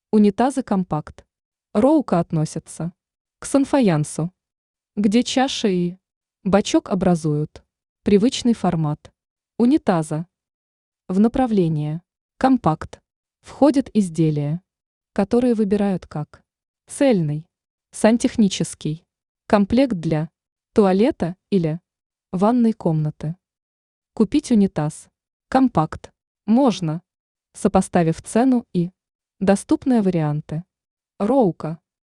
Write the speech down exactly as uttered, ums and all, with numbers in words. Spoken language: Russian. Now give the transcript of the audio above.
Унитазы компакт. Роука относятся к санфаянсу, где чаша и бачок образуют привычный формат унитаза. В направление компакт входят изделия, которые выбирают как цельный, сантехнический комплект для туалета или ванной комнаты. Купить унитаз компакт можно, сопоставив цену и доступные варианты. Роука.